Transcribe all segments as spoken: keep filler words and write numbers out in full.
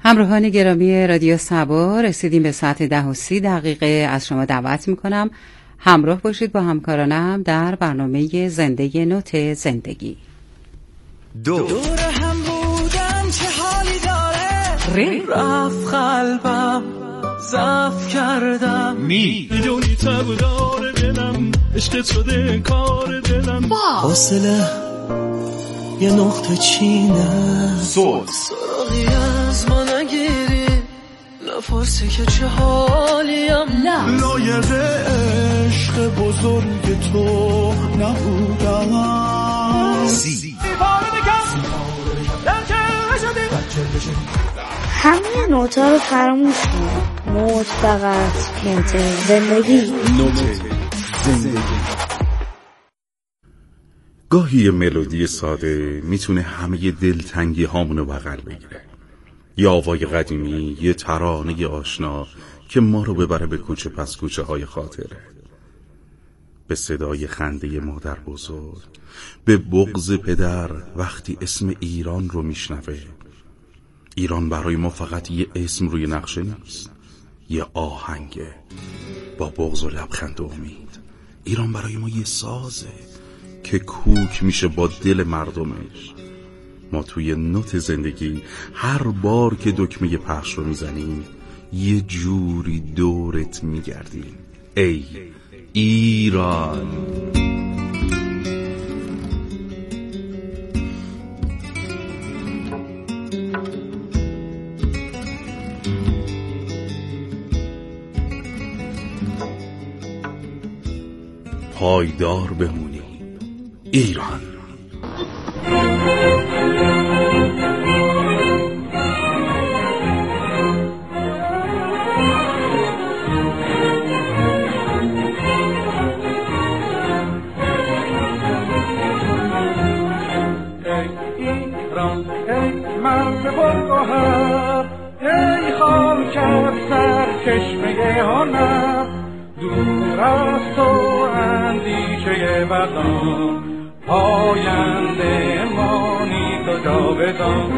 همراهان گرامی رادیو صبا، رسیدیم به ساعت ده و سی دقیقه. از شما دعوت میکنم همراه باشید با همکارانم در برنامه زنده نوت زندگی. دو دور هم بودن چه حالی داره، ری رفت قلبم ضعف کردم، میدونی تب داره دلم، عشقت شده کار دلم، حاصله یه نقطه چینه، صوت سراغی از ما نگیری، نفرسی که چه حالیم، لایق عشق بزرگ تو نبودم، سی همه نوتا رو فراموش کن. نوت فقط نوت زندگی. نوت زندگی. گاهی یه ملودی ساده میتونه همه دلتنگی هامونو بغل بگیره. یه آوای قدیمی، یه ترانه آشنا که ما رو ببره به کوچه پس کوچه های خاطره، به صدای خنده مادر بزرگ، به بغض پدر وقتی اسم ایران رو میشنوه. ایران برای ما فقط یه اسم روی نقشه نیست، یه آهنگه با بغض و لبخند و امید. ایران برای ما یه سازه که کوک میشه با دل مردمش. ما توی نوت زندگی هر بار که دکمه پخش رو میزنیم یه جوری دورت میگردیم. ای ایران. پایدار بمونی ایران. مرد برگوهر، ای خاک سر چشمه هنر، دور از تو اندیشه بدان، پاینده مانی تو جاودان.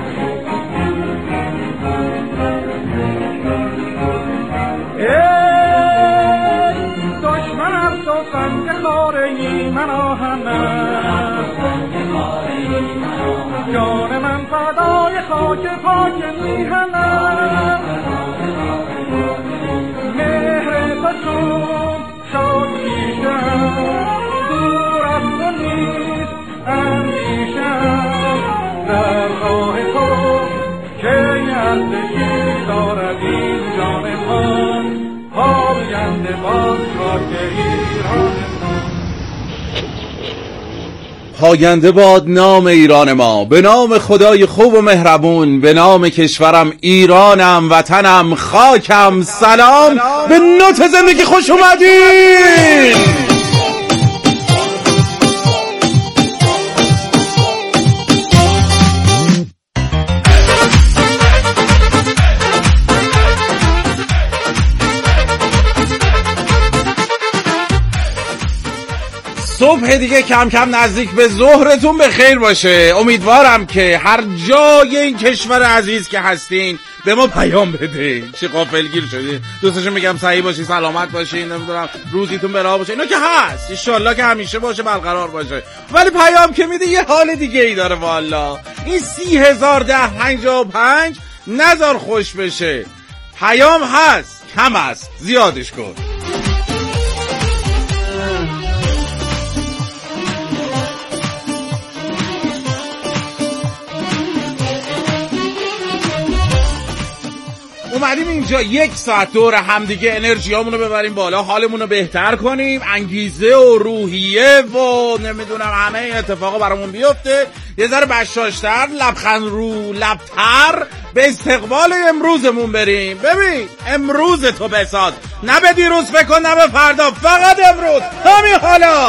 ای دشمن از تو سنگ خاره من آهنم، جان من فدای خاک پاک میهنم، مهر تو چون شادیشم، دور از تو نیست اندیشم، در راه تو که یزدشی دارد این جان من، پاینده باد خاک ایران. پاینده باد نام ایران ما، به نام خدای خوب و مهربون، به نام کشورم ایرانم، وطنم، خاکم. سلام, سلام. به نوت زندگی خوش اومدین. صبح دیگه کم کم نزدیک به ظهرتون به خیر باشه. امیدوارم که هر جای این کشور عزیز که هستین به ما پیام بده. چه غافلگیر شدین، دوستاشو میگم صحیح باشین، سلامت باشین، نمیدونم روزیتون به راه باشه، اینا که هست ان شاءالله که همیشه باشه، برقرار باشه. ولی پیام که میده یه حال دیگه ای داره. والا این سی هزار ده پنجاه و پنج نذار خوش بشه. پیام هست، کم است، زیادش کن. اومدیم اینجا یک ساعت دور همدیگه انرژیامونو ببریم بالا، حالمونو بهتر کنیم، انگیزه و روحیه و نمیدونم همه اتفاقا برامون بیفته، یه ذره بشاشتر، لبخند رو لبتر به استقبال امروزمون بریم. ببین امروز تو بساز، نه به دیروز فکر کن، نه به فردا، فقط امروز، همین حالا.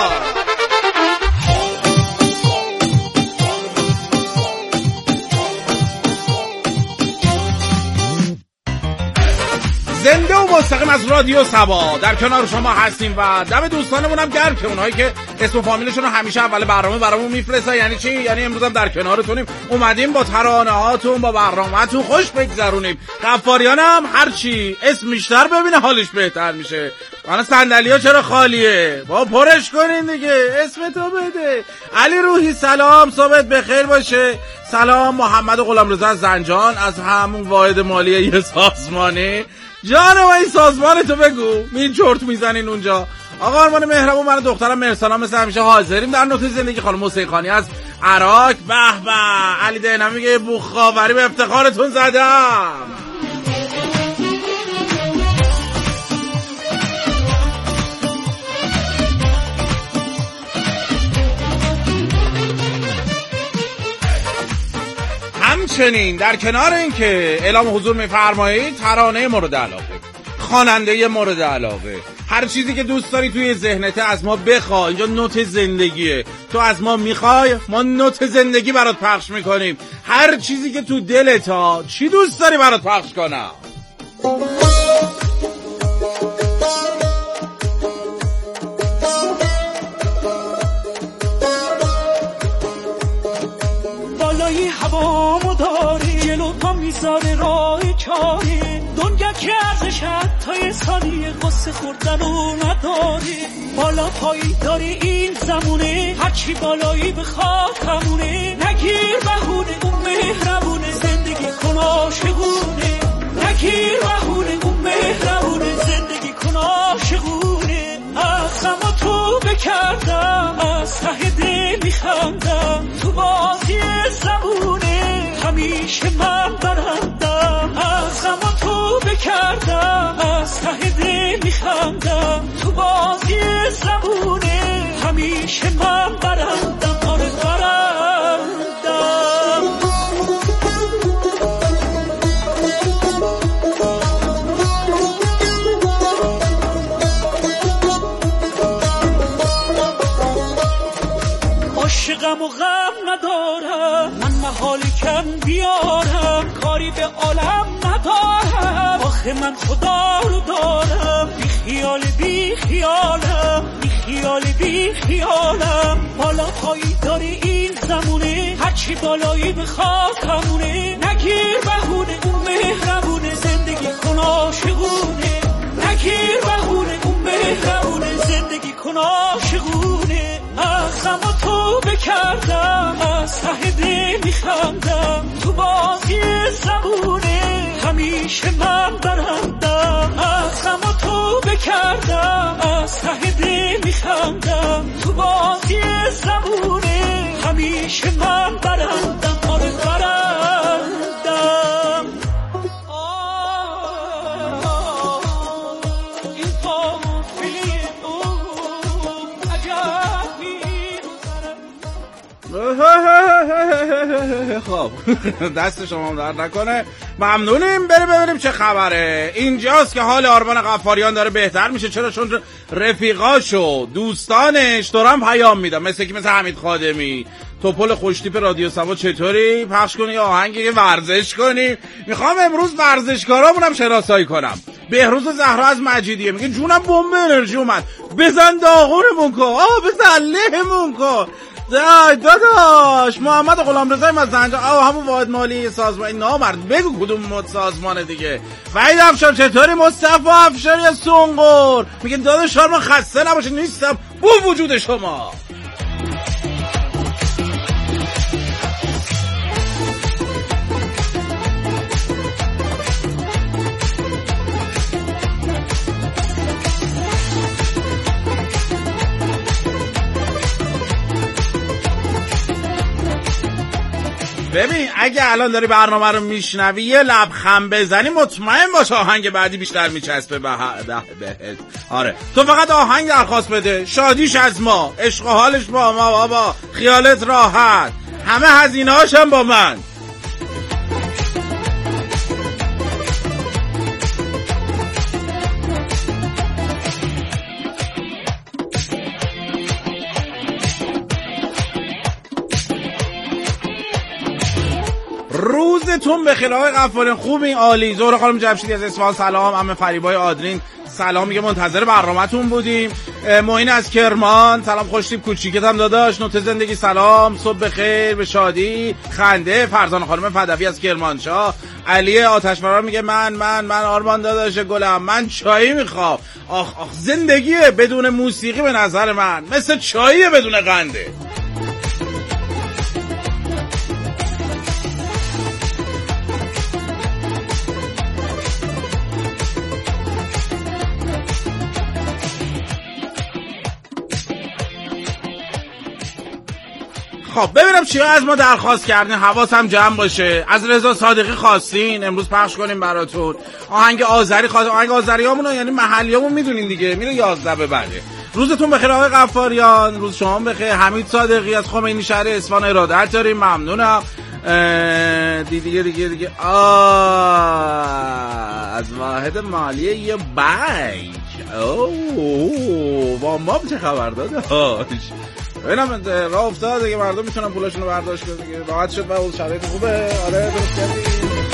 زنده و مستقیم از رادیو سبا در کنار شما هستیم و دم دوستانمون هم گرم که اونهایی که اسم و فامیلشون رو همیشه اول برنامه برامون میفرستن. یعنی چی؟ یعنی امروز هم در کنارتونیم، اومدیم با ترانه هاتون با برنامه‌تون خوش بگذرونیم. غفاریان هم هر چی اسم بیشتر ببینه حالش بهتر میشه. من صندلی‌ها چرا خالیه؟ با پرش کنین دیگه، اسم تو بده. علی روحی سلام، صبحت بخیر باشه. سلام محمد غلامرضا از زنجان، از همون واحد مالی یه سازمانی. جان و این سازمان تو بگو، می چرت میزنین اونجا. آقا آرمان مهربون، من دخترم مرسانا مثل همیشه حاضریم در نوت زندگی. خانم حسین خانی از عراق، به به. علی دینم میگه بوخاوری به افتخارتون زدم. همچنین در کنار این که اعلام حضور میفرمایید، ترانه مورد علاقه، خواننده مورد علاقه، هر چیزی که دوست داری توی ذهنت از ما بخوا. اینجا نوت زندگیه، تو از ما میخوای ما نوت زندگی برات پخش میکنیم. هر چیزی که تو دلت ها، چی دوست داری برات پخش کنم؟ بالای هوامو داری، جلو تا میذاره راه چاری، دنیا که ارزش حتی ثانیه قصه خوردن رو نداری. بالا پایی داری این زمونه، هرچی بالایی بخواد همونه. نگیر بهونه اون مهربونه، زندگی کن عاشقونه. نگیر بهونه اون مهربونه، زندگی کن عاشقونه. از غم تو بکردم، از ته دل میخندم، تو بازی زمونه همیشه من برندم. از غم تو بکردم، از ته دل میخندم، تو بازی زمونه همیشه من برندم. آره برندم. عاشقم و غم ندارم، من محالی کم بیارم، کاری به عالم ندارم. آخه من خدا رو دارم، بی خیال بی خیالم، بی خیال بی خیالم. بالا پایی داری این زمونه، هرچی بالایی بخواد همونه. نگیر بهونه اون مهربونه، زندگی کن عاشقونه. نگیر بهونه اون مهربونه، زندگی کن عاشقونه. از غم تو بکردم، از ته دل میخندم، تو بازی زمونه همیشه من برندم. از غم تو بکردم، از ته دل میخندم، تو بازی زمونه همیشه من برندم. آره برندم. خب دست شما هم درد نکنه، ممنونیم. بریم ببینیم چه خبره. اینجاست که حال آرمان غفاریان داره بهتر میشه. چرا؟ چون رفیقاشو دوستانش دارن پیام میدن، مثل که مثل حمید خادمی. توپل خوشتیپ رادیو سبا چطوری؟ پخش کنی آهنگ یه ورزش کنی. میخوام امروز ورزشکارامونم شناسایی کنم. بهروز زهرا از مجیدیه میگه جونم بمب انرژی اومد، بزن داغونمون کن، آه بزن لهمون کن. داداش محمد غلامرضا از زنجان، آه همون واحد مالی سازمان نامرد، بگو کدوم مد سازمان دیگه. وحید افشار چطوری؟ مصطفی افشاری از سنگور میگه داداش شما خسته نباشه، نیستم بو وجود شما. ببین اگه الان داری برنامه رو میشنوی یه لبخند بزنی، مطمئن باش آهنگ بعدی بیشتر میچسبه به بهت. آره تو فقط آهنگ درخواست بده، شادیش از ما، عشق و حالش با ما بابا، خیالت راحت، همه هزینه هاشم با من. روزتون بخیر آقای غفاری. خوبین؟ عالی. زهره خانم جمشیدی از اصفهان سلام. عمه فریبای آدرین سلام، میگه منتظر برنامه‌تون بودیم. معین از کرمان سلام، خوشتیپ کوچیکت هم داداش. نوت زندگی سلام، صبح بخیر به شادی خنده. فرزانه خانم فدوی از کرمانشاه. علی آتشفرار میگه من من من آرمان داداش گلم من چایی میخوام. آخ آخ زندگیه بدون موسیقی به نظر من مثل چاییه بدون قنده. خب ببینم چیا از ما درخواست کردین، حواسم جمع باشه. از رضا صادقی خواستین امروز پخش کنیم براتون آهنگ آذری. خواست آهنگ آذریامونو یعنی محلیامون میدونین دیگه، میره یازده به بعده. روزتون بخیر آقای غفاریان. روز شما بخیر. حمید صادقی از خمینی شهر اصفهان ارادت داریم، ممنونم. دیگه دیگه دیگه آه از واحد مالیه یه بانک. اوه وامام چه خبر داداش؟ ببینم راه افتاد دیگه، مردم میتونن پولاشون رو برداشت کنن دیگه. راحت شد و اون شرایط خوبه. آره درست کردی.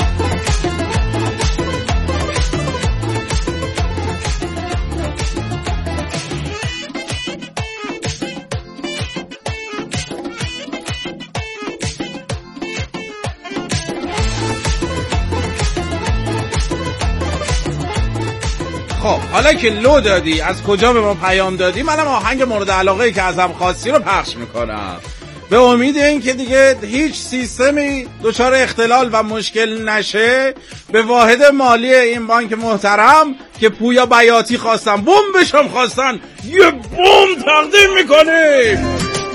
خب حالا که لو دادی از کجا به ما پیام دادی، منم آهنگ مورد علاقه‌ای که ازم خواستی رو پخش میکنم به امید این که دیگه هیچ سیستمی دچار اختلال و مشکل نشه. به واحد مالی این بانک محترم که پویا بیاتی خواستن بمبشم خواستن یه بمب تقدیم میکنیم.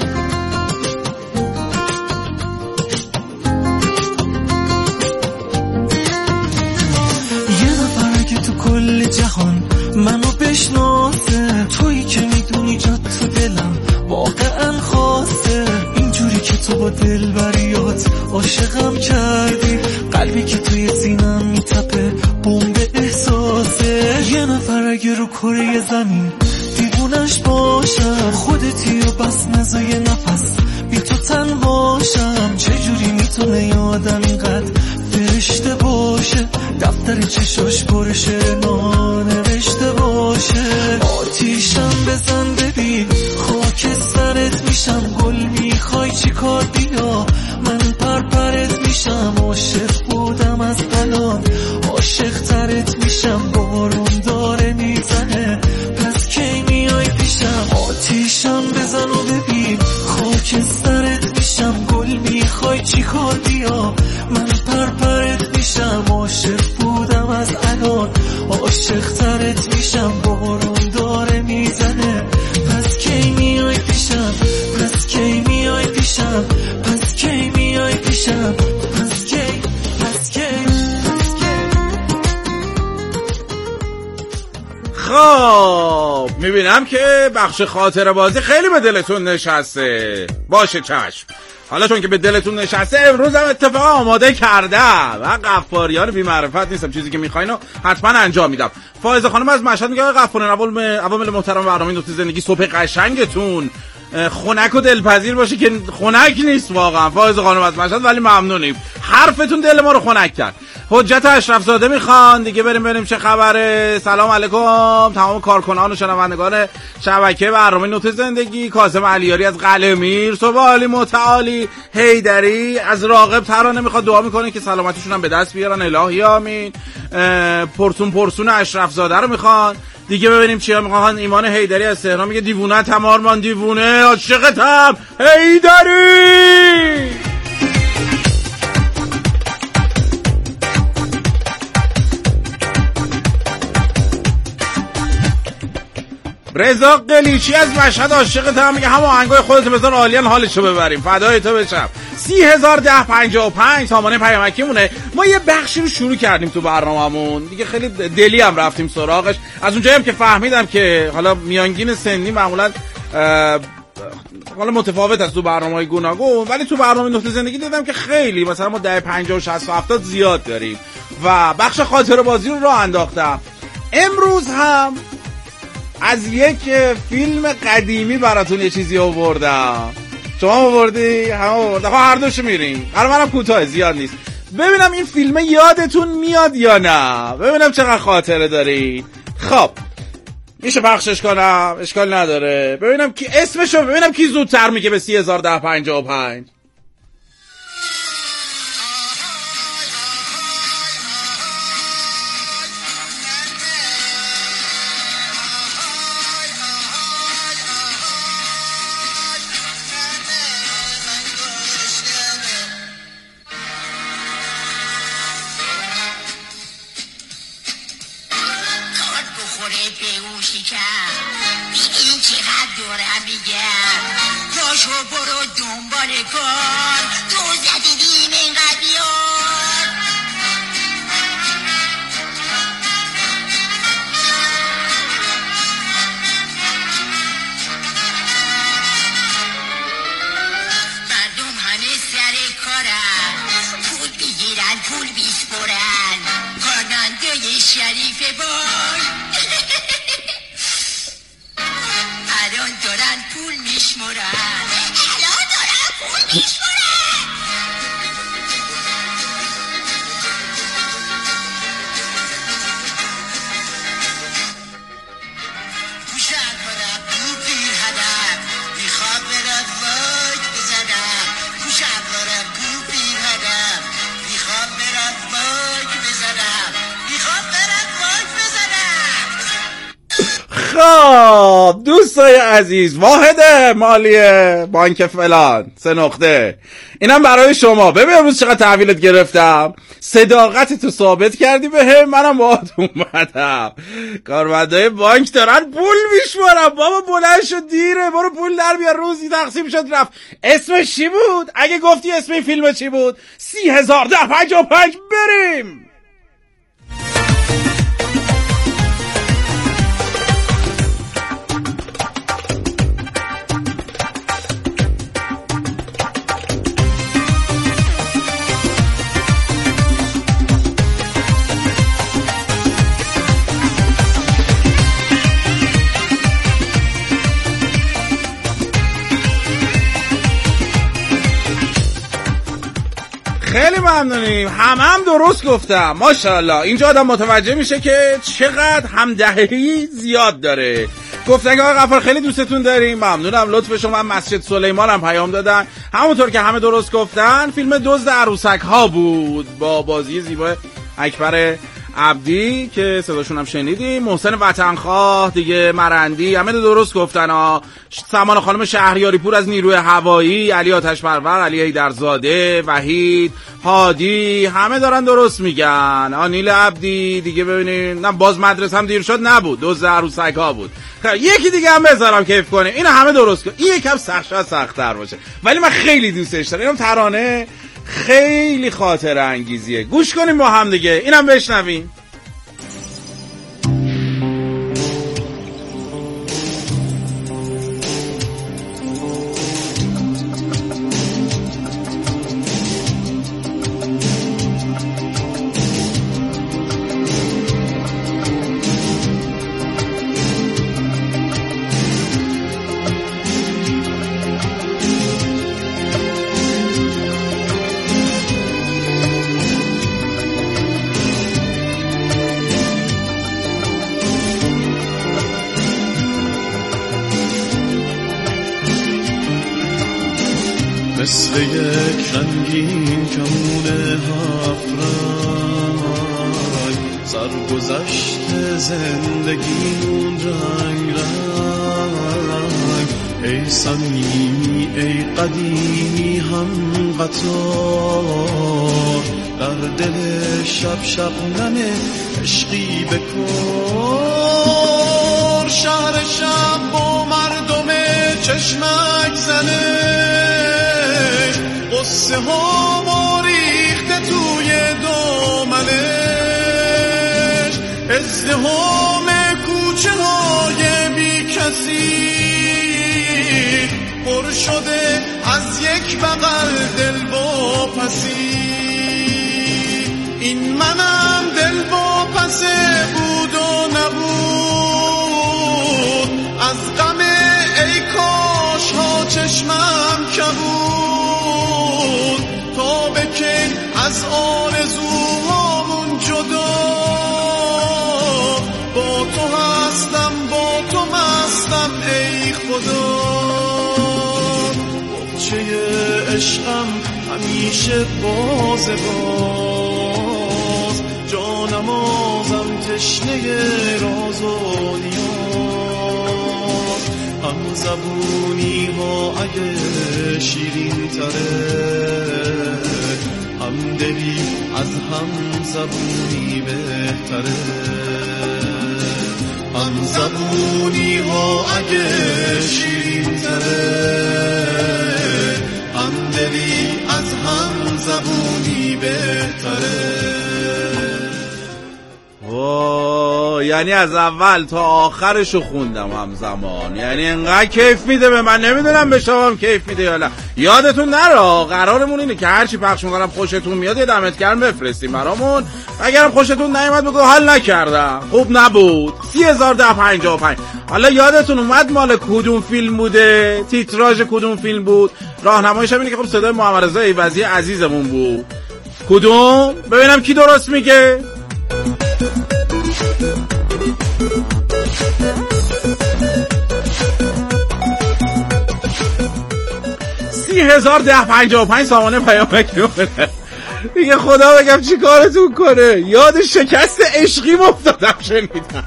کل جهان منو بشناسه، تویی که میدونی جات تو دلم واقعا خاصه. اینجوری که تو با دلبریات عاشقم کردی، قلبی که توی سینم میتپه بمب احساسه. یه نفر اگه رو کره زمین دیوونش باشم، خودتی و بس نزای نفس بی تو تن باشم. چجوری میتونه یه آدم اینقدر فرشته باشه، دفتر چشاش پر شعر نانوشته باشه. آتیشم بزن ببین خاک سرت میشم، گل میخوای چی کار بیا من پرپرت میشم. عاشق بودم از الان عاشق ترت میشم، بارون داره میزنه پس کی میای پیشم. آتیشم بزن و ببین خاک سرت میشم، گل میخوای چی کار بیا من پرپرت میشم. عاشق بودم از الان عاشق ترت میشم، بارون داره میزنه پس کی میای پیشم، پس کی میای پیشم، پس کی میای پیشم، پس کی پس کی پس کی. خب میبینم که بخش خاطره بازی خیلی به دلتون نشسته. باشه چشم. حالا چون که به دلتون نشسته امروز هم اتفاق آماده کردم و غفاریان بی معرفت نیستم، چیزی که میخواین رو حتما انجام میدم. فائزه خانم از مشهد میگه غفاریان عوامل محترم برنامه نوت زندگی صبح قشنگتون خنک و دلپذیر باشه که خنک نیست واقعا فائزه خانم از مشهد، ولی ممنونیم. حرفتون دل ما رو خنک کرد. حجت اشرف زاده میخوان دیگه. بریم بریم چه خبره. سلام علیکم تمام کارکنان و شنوندگان شبکه برنامه نوت زندگی. کاظم علیاری از قلمیر، صبح عالی متعالی. حیدری از راغب ترانه میخواد دعا میکنه که سلامتیشون هم به دست بیارن الهی آمین. پرسون پرسون اشرف زاده رو میخوان دیگه. ببینیم چیا میخوان. ایمان حیدری از تهران میگه دیوونه تم آرمان دیوونه عاشقتم حیدری. رضا قلیچی از مشهد عاشقتم میگه همه آهنگای خودت بذار عالیان حالشو ببریم فدای تو بشم. سی هزار ده پنجاه و پنج سامانه پیامکی مونه. ما یه بخشی رو شروع کردیم تو برنامه‌مون دیگه، خیلی دلی هم رفتیم سراغش. از اونجایی هم که فهمیدم که حالا میانگین سنی معمولا حالا متفاوت است تو برنامه‌های گوناگون، ولی تو برنامه نوت زندگی دیدم که خیلی مثلا ما ده پنجاه و شصت و هفتاد زیاد داریم و بخش خاطره بازی رو راه انداختم. امروز هم از یک فیلم قدیمی براتون یه چیزی آوردم. شما آوردی؟ هم آوردم. خب هر دوشو میریم. الان منم کوتاه زیاد نیست. ببینم این فیلم یادتون میاد یا نه، ببینم چقدر خاطره داری. خب میشه پخشش کنم؟ اشکال نداره. ببینم کی اسمشو، ببینم کی زودتر میگه به سی هزار ده پنجاه و پنج. خب دوستای عزیز، واحد مالی بانک فلان سه نقطه، اینم برای شما. ببین امروز چقدر تحویلت گرفتم، صداقت تو ثابت کردی به هم، منم باهات اومدم. کارمندای بانک دارن پول میشمارن. بابا بلند شد دیره، برو پول در بیار، روزی تقسیم شد رفت. اسمش چی بود؟ اگه گفتی اسم این فیلم چی بود؟ سی هزار ده پنجاه و پنج. بریم. خیلی ممنونیم، هم هم درست گفتم، ماشاءالله. اینجا آدم متوجه میشه که چقدر همدهی زیاد داره. گفتن که آقا غفار خیلی دوستتون داریم، ممنونم، لطف شما. مسجد سلیمان هم پیام دادن، همونطور که همه درست گفتن. فیلم دزد عروسک ها بود با بازی زیبا اکبر عبدی که صداشون هم شنیدیم، محسن وطنخواه دیگه، مرندی، همه درست گفتن ها. سمان خانم شهریاری پور از نیروی هوایی، علی آتش پرور، علی حیدرزاده، وحید، هادی، همه دارن درست میگن. آنیل عبدی دیگه. ببینین، نه باز مدرسه هم دیر شد، نبود، دزد عروسک ها بود. خیلی یکی دیگه هم بذارم کیف کنیم. اینا همه درست کن. این یکم سخت شاید سخت‌تر باشه، ولی من خیلی دوستش دارم. اینم ترانه خیلی خاطره انگیزیه. گوش کنیم با هم دیگه، اینم بشنویم. مثل یک رنگین کمون هفت رنگ، سرگذشت زندگیمون رنگ رنگ. ای صمیمی ای قدیمی هم قطار، در دل شب شبنم عشقی بکن. شهر شب با مردم چشمک زنه، قصه ها ما ریخته توی دامنش. ازدحام کوچه های بی کسی پر شده از یک بغل دل با پسی. این منم دل با پسه بود و نبود، از غم ای کاش ها چشمم کبود. تا بکن از آن دلم ای خدا، بخچه عشقم همیشه باز باز، جانمازم تشنه راز و نیاز، هم زبونی ها اگه شیرین تره، هم دلی از هم زبونی بهتره، هم زبونی ها اگه شیرین تره، هم دلی از هم زبونی بهتره. وای، یعنی از اول تا آخرشو خوندم همزمان، یعنی انقدر کیف میده به من، نمیدونم به شما هم کیف میده یا نه. یادتون نره قرارمون اینه که هرچی پخش میکنم خوشتون میاد یه دمت گرم بفرستیم برامون، اگرم خوشتون نیومد بگو حال نکردم، خوب نبود. سی هزار ده پنجاه و پنج. حالا یادتون اومد مال کدوم فیلم بوده؟ تیتراژ کدوم فیلم بود؟ راهنماییش هم اینه که خب صدای محمد رضا ایوزی عزیزمون بود. کدوم؟ ببینم کی درست میگه. سی هزار ده پنجاه و پنج سامانه پیامک نمونه دیگه. خدا بگم چی کارتون کنه. یاد شکست عشقی مفتادم شنیدم.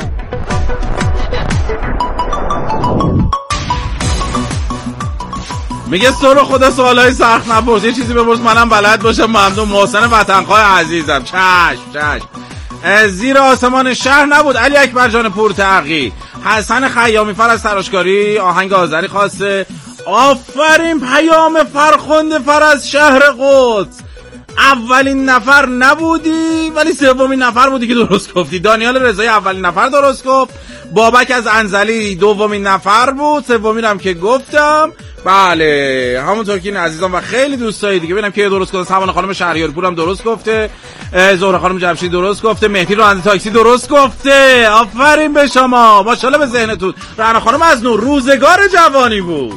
میگه سر خدا سوالای سخت نپرس، یه چیزی بپرس منم بلد باشم. ممنون. محسن وطنخواه عزیزم. چشم چشم. زیر آسمان شهر نبود علی اکبر جان پورتقی. حسن خیامی فر از تراشکاری آهنگ آذری خواسته. آفرین. پیام فرخنده فر از شهر قدس. اولین نفر نبودی ولی سومین نفر بودی که درست گفتی. دانیال رضایی اولین نفر درست گفت. بابک از انزلی دومین نفر بود. سومین هم که گفتم. بله همونطور که این عزیزان و خیلی دوستای دیگه ببینم که درست گفتن. سبانه خانم شهریارپور هم درست گفته. زهره خانم جمشید درست گفته. مهدی راننده تاکسی درست گفته. آفرین به شما، ماشاءالله به ذهنتون. رعنا خانم از نور روزگار جوانی بود.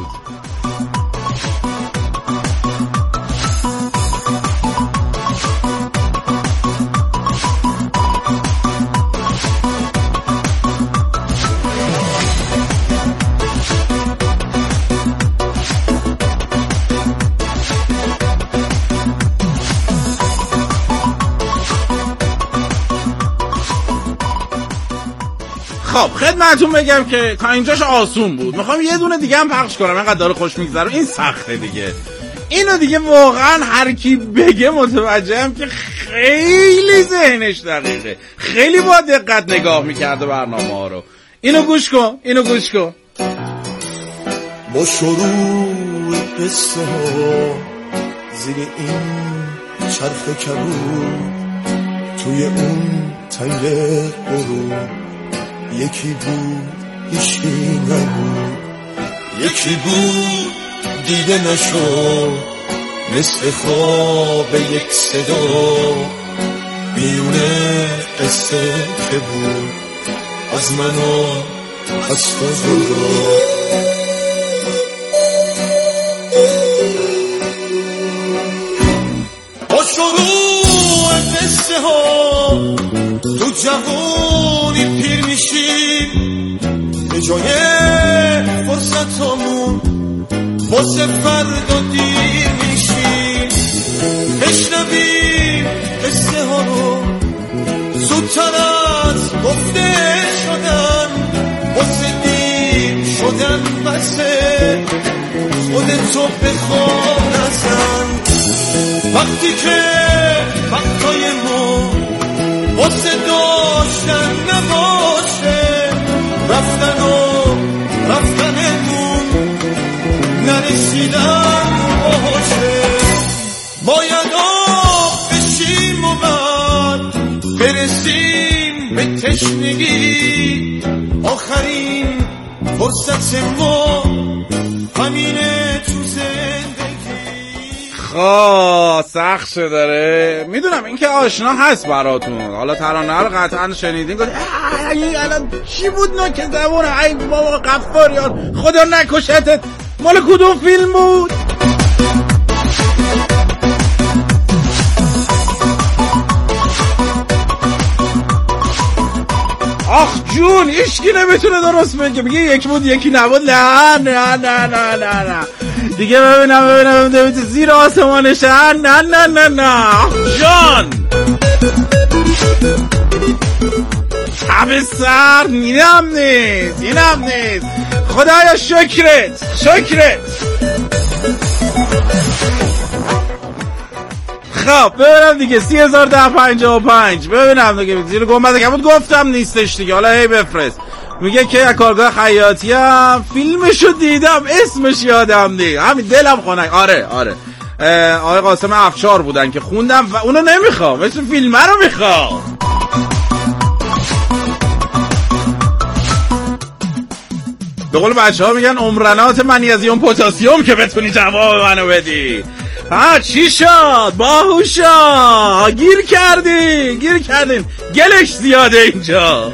خب خدمتتون بگم که تا اینجاش آسون بود. میخوام یه دونه دیگه هم پخش کنم، اینقدر داره خوش میگذره. این سخته دیگه. اینو دیگه واقعا هر کی بگه متوجهم که خیلی ذهنش دقیقه، خیلی با دقت نگاه میکرده برنامه ها رو. اینو گوش کن، اینو گوش کن. با شروع قصه ها زیر این چرخ کبود، توی اون تیله برو یکی بود هیچی نبود، یکی بود دیده نشد مثل خواب یک صدا، میونه قصه که بود از من و از تو جدا. با شروع قصه ها تو جوانی پیر میشیم، به جای فرصتامون واسه فردا دیر میشیم. بشنویم قصه ها رو زودتر از گفته شدن، واسه دیر شدن بسه خودتو بخواه نزن. وقتی که وقتای ما واسه داشتن نباشه، رفتن و رفتنتون نرسیدن باشه. باید آب بشیم و بعد برسیم به تشنگی، آخرین فرصت ما همینه تو زندگی. خب سخت شده داره، میدونم این که آشنا هست براتون. حالا ترانه رو قطعا شنیدین. گفت ای الان چی بود نوک زبونه؟ ای بابا غفار یار خدا نکشتت. مال کدوم فیلم بود؟ آخ جون هیچکی نمیتونه درست بگه، میگه یک بود یکی نبود. نه نه نه نه نه نه دیگه ببینم ببینم ببینم زیر آسمانش. نه نه نه نه جان تب سر اینم نیست اینم نیست. خدایا شکرت شکرت. خب ببینم دیگه سی هزار ده پنجاه و پنج ببینم دیگه زیر گنبد کبود گفتم نیستش دیگه. حالا هی بفرست. میگه که از کارگاه خیاطی هم فیلمشو دیدم اسمش یادم نیست. همین دلم خنک. آره آره آقای قاسم افشار بودن که خوندم و اونو نمیخوام، اسم فیلم رو میخوام. به قول بچه ها میگن عمرنات منیزیم پتاسیم که بتونی جواب منو بدی. ها چی شد؟ باهوشا گیر کردی گیر کردین گلش زیاده اینجا.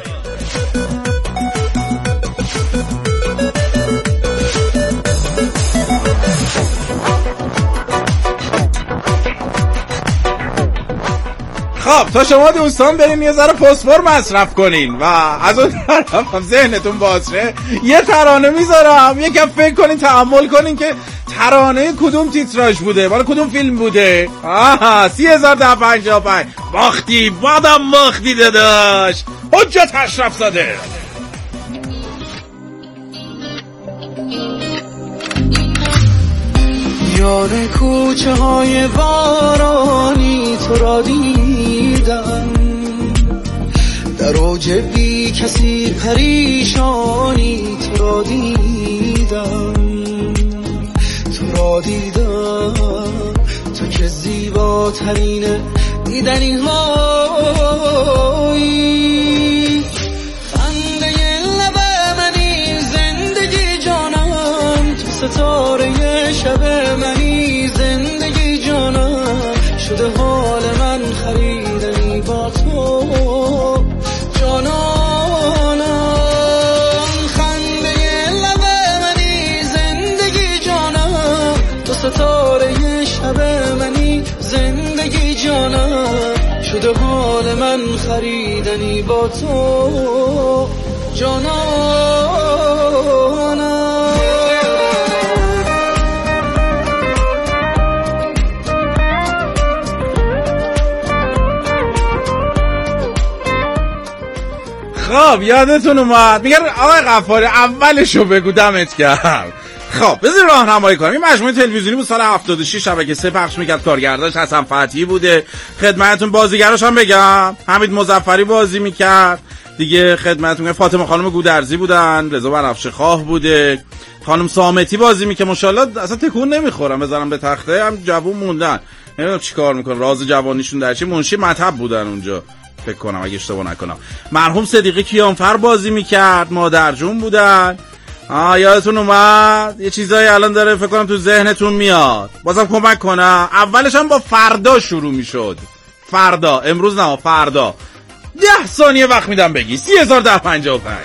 خب تا شما دوستان برین یه ذره فسفر مصرف کنین و از اون طرف هم ذهنتون باز شه یه ترانه میذارم یکم فکر کنین تأمل کنین که ترانه کدوم تیتراژ بوده مال کدوم فیلم بوده. آها سی هزار ده پنجاه و پنج باختی بادم باختی داداش. حجت اشرف زاده. یار کوچه های بارانی تو را دیدم، در اوج بی کسی پریشانی تو را دیدم، تو را دیدم تو که زیباترین دیدنی هایی. خنده لب منی زندگی جانم، تو ستاره شب منی زندگی جانم، شده حال من خریدنی با تو جانانم. خنده لب منی زندگی جانم، تو ستاره شب منی زندگی جانم، شده حال من خریدنی با تو جانانم. خب یادتون اومد میگن آقای غفاری اولشو بگو دمت گرم. خب بذار راهنمایی کنم. این مجموعه تلویزیونی بود سال هفتاد و شش شبکه سه پخش میکرد. کارگردانش حسن فتحی بوده. خدمتتون بازیگراش هم بگم حمید مظفری بازی میکرد دیگه. خدمتتون فاطمه خانم گودرزی بودن، رضا بنفشه خواه بوده، خانم صامتی بازی میکنه. ماشاءالله اصلا تکون نمیخورم بذارم به تخته، هم جوون موندن. نمیدونم چیکار میکنن، راز جوانیشون در چی. منشی مطب بودن اونجا فکر کنم اگه اشتباه نکنم. مرحوم صدیقی کیانفر بازی میکرد، مادر جون بودن. آه یادتون اومد؟ یه چیزایی الان داره فکر کنم تو ذهنتون میاد، بازم کمک کنم. اولش هم با فردا شروع میشد. فردا، امروز نه، فردا. ده ثانیه وقت میدم بگی. سی هزار ده پنجاه و پنج.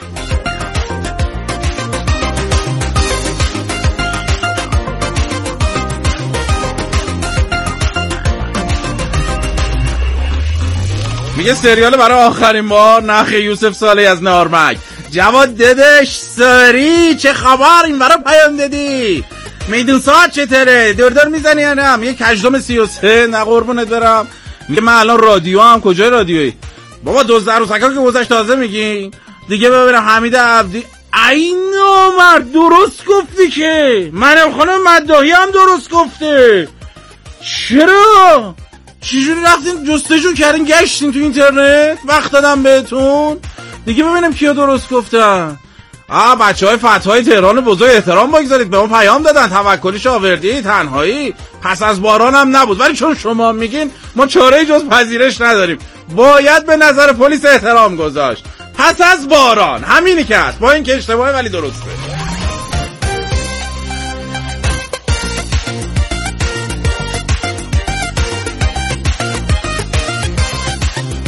میگه سریال برای آخرین بار نخ یوسف صالحی از نارمک. جواد ددش سری چه خبر؟ این برای پیام دادی میدون ساعت چطوره؟ دور دور میزنی یا نه؟ میگه کجدم سی و سه. نه قربونت برم. میگه من الان رادیو هم. کجای رادیویی؟ بابا دوز عروسکا که گذشت تازه میگی دیگه. ببینم حمید عبدی. این مرد درست گفتی که منم خانم مداحی هم درست گفته. چرا؟ چجوری رفتین جستجو کردین گشتین تو اینترنت؟ وقت دادم بهتون دیگه. ببینم کیا درست گفتن. آه بچه های فتحای تهران بزرگ احترام بگذارید، به ما پیام دادن. توکلی شاوردی تنهایی پس از باران هم نبود، ولی چون شما میگین ما چاره‌ای جز پذیرش نداریم. باید به نظر پلیس احترام گذاشت. پس از باران همینی که هست، با این که اشتباهه ولی درسته.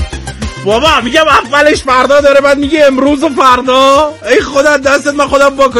بابا میگم اولش فردا داره، بعد میگه امروز و فردا. ای خدا دستت من خودم با